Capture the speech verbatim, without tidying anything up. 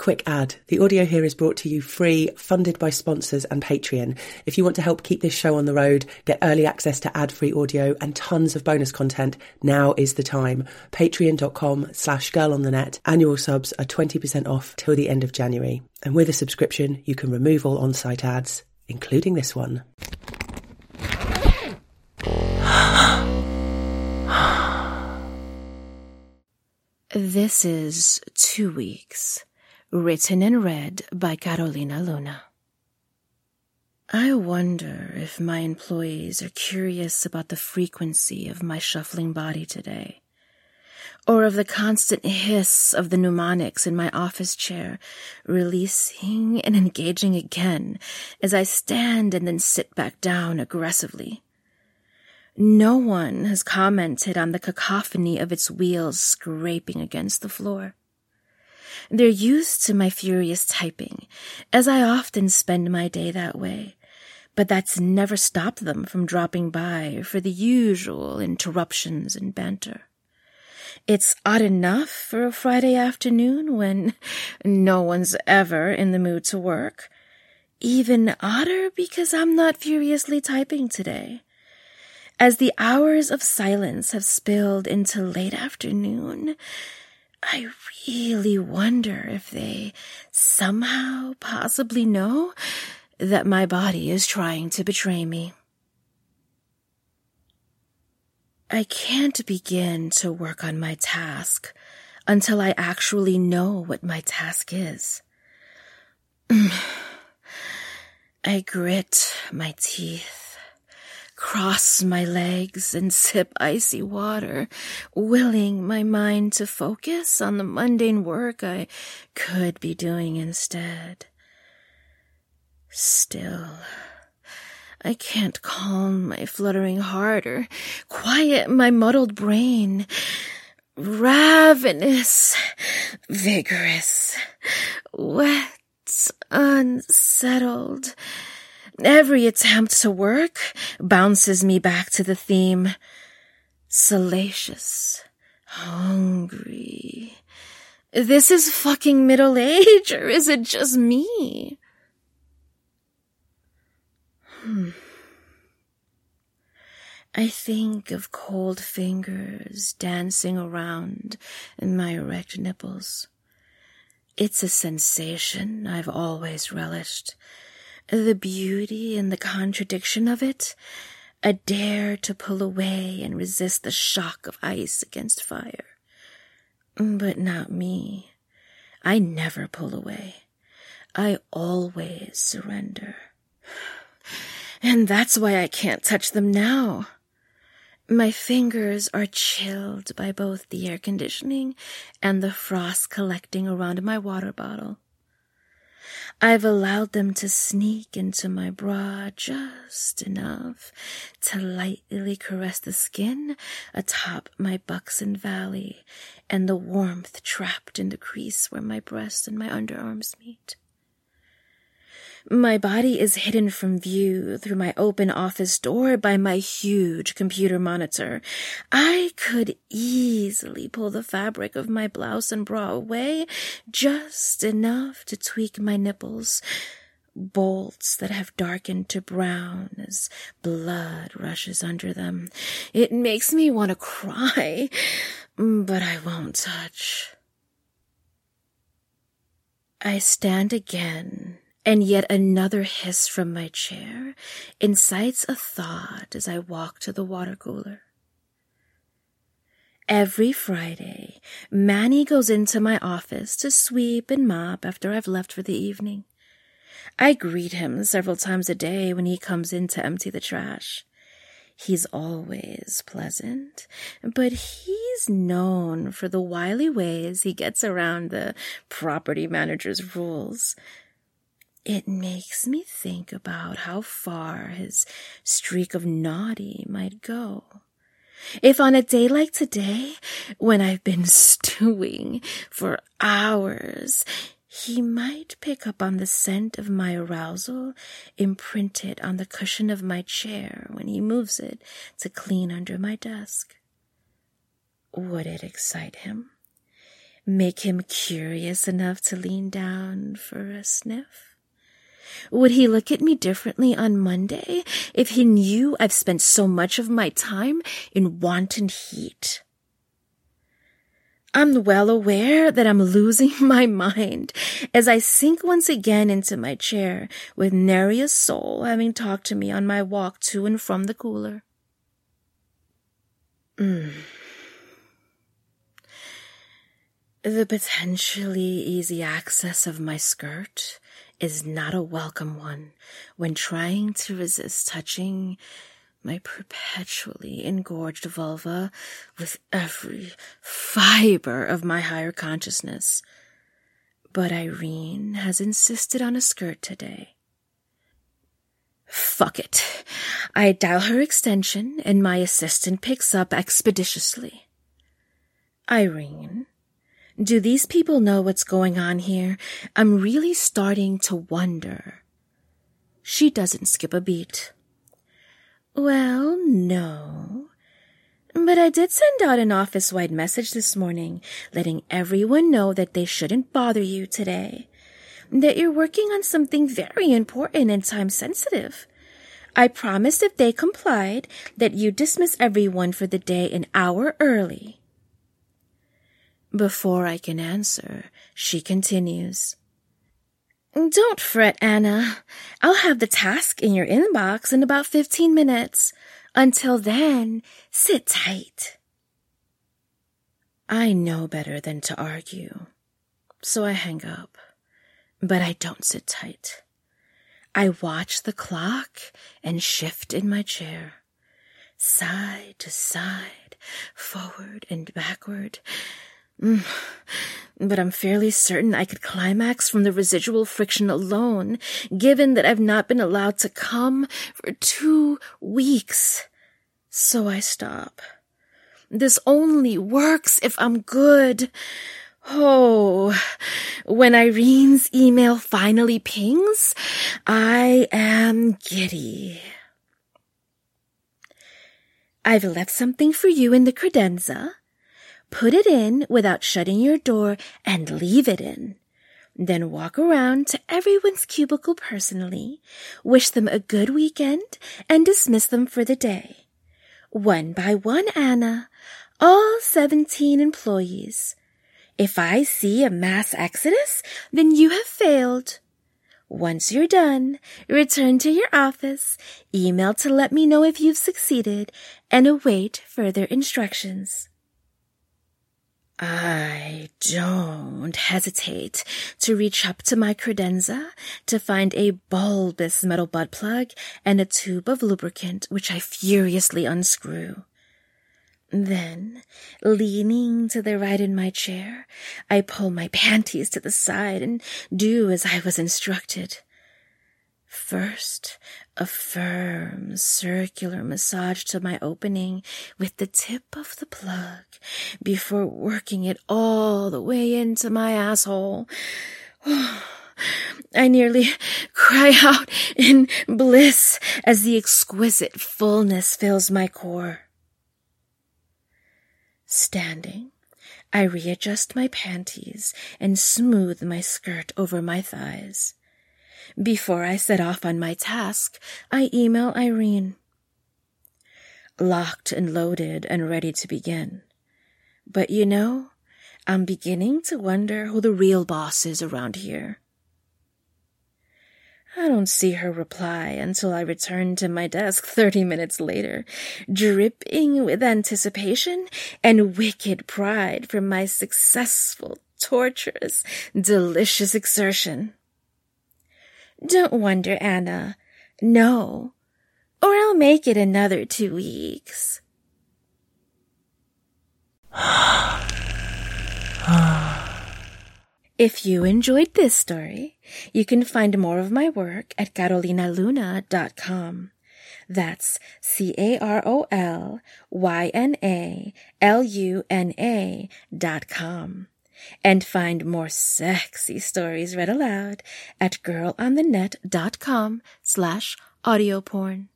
Quick ad. The audio here is brought to you free, funded by sponsors and Patreon. If you want to help keep this show on the road, get early access to ad-free audio and tons of bonus content, now is the time. Patreon.com slash girl on the net. Annual subs are twenty percent off till the end of January. And with a subscription, you can remove all on-site ads, including this one. This is Two Weeks, written and read by Carolina Luna. I wonder if my employees are curious about the frequency of my shuffling body today, or of the constant hiss of the mnemonics in my office chair, releasing and engaging again as I stand and then sit back down aggressively. No one has commented on the cacophony of its wheels scraping against the floor. They're used to my furious typing, as I often spend my day that way, but that's never stopped them from dropping by for the usual interruptions and banter. It's odd enough for a Friday afternoon when no one's ever in the mood to work. Even odder because I'm not furiously typing today. As the hours of silence have spilled into late afternoon, I really wonder if they somehow possibly know that my body is trying to betray me. I can't begin to work on my task until I actually know what my task is. I grit my teeth, cross my legs, and sip icy water, willing my mind to focus on the mundane work I could be doing instead. Still, I can't calm my fluttering heart or quiet my muddled brain. Ravenous, vigorous, wet, unsettled. Every attempt to work bounces me back to the theme. Salacious, hungry. This is fucking middle age, or is it just me? Hmm. I think of cold fingers dancing around in my erect nipples. It's a sensation I've always relished. The beauty and the contradiction of it, a dare to pull away and resist the shock of ice against fire. But not me. I never pull away. I always surrender. And that's why I can't touch them now. My fingers are chilled by both the air conditioning and the frost collecting around my water bottle. I've allowed them to sneak into my bra just enough to lightly caress the skin atop my buxom valley and the warmth trapped in the crease where my breast and my underarms meet. My body is hidden from view through my open office door by my huge computer monitor. I could easily pull the fabric of my blouse and bra away just enough to tweak my nipples, bolts that have darkened to brown as blood rushes under them. It makes me want to cry, but I won't touch. I stand again, and yet another hiss from my chair incites a thought as I walk to the water cooler. Every Friday, Manny goes into my office to sweep and mop after I've left for the evening. I greet him several times a day when he comes in to empty the trash. He's always pleasant, but he's known for the wily ways he gets around the property manager's rules. It makes me think about how far his streak of naughty might go. If on a day like today, when I've been stewing for hours, he might pick up on the scent of my arousal imprinted on the cushion of my chair when he moves it to clean under my desk. Would it excite him? make him curious enough to lean down for a sniff? Would he look at me differently on Monday if he knew I've spent so much of my time in wanton heat? I'm well aware that I'm losing my mind as I sink once again into my chair, with nary a soul having talked to me on my walk to and from the cooler. Mm. The potentially easy access of my skirt is not a welcome one when trying to resist touching my perpetually engorged vulva with every fiber of my higher consciousness. But Irene has insisted on a skirt today. Fuck it. I dial her extension and my assistant picks up expeditiously. Irene, do these people know what's going on here? I'm really starting to wonder. She doesn't skip a beat. Well, no. But I did send out an office-wide message this morning, letting everyone know that they shouldn't bother you today. That you're working on something very important and time-sensitive. I promised if they complied that you'd dismiss everyone for the day an hour early. Before I can answer, she continues. Don't fret, Anna. I'll have the task in your inbox in about fifteen minutes. Until then, sit tight. I know better than to argue, so I hang up. But I don't sit tight. I watch the clock and shift in my chair, side to side, forward and backward. Mm. But I'm fairly certain I could climax from the residual friction alone, given that I've not been allowed to come for two weeks. So I stop. This only works if I'm good. Oh, when Irene's email finally pings, I am giddy. I've left something for you in the credenza. Put it in without shutting your door and leave it in. Then walk around to everyone's cubicle personally, wish them a good weekend, and dismiss them for the day. One by one, Anna, all seventeen employees. If I see a mass exodus, then you have failed. Once you're done, return to your office, email to let me know if you've succeeded, and await further instructions. I don't hesitate to reach up to my credenza to find a bulbous metal butt plug and a tube of lubricant, which I furiously unscrew. Then, leaning to the right in my chair, I pull my panties to the side and do as I was instructed. First, a firm, circular massage to my opening with the tip of the plug before working it all the way into my asshole. I nearly cry out in bliss as the exquisite fullness fills my core. Standing, I readjust my panties and smooth my skirt over my thighs. Before I set off on my task, I email Irene. Locked and loaded and ready to begin. But you know, I'm beginning to wonder who the real boss is around here. I don't see her reply until I return to my desk thirty minutes later, dripping with anticipation and wicked pride from my successful, torturous, delicious exertion. Don't wonder, Anna. No. Or I'll make it another two weeks. If you enjoyed this story, you can find more of my work at carolina luna dot com. That's C A R O L Y N A L U N A dot com. And find more sexy stories read aloud at girlonthenet dot com slash audio porn.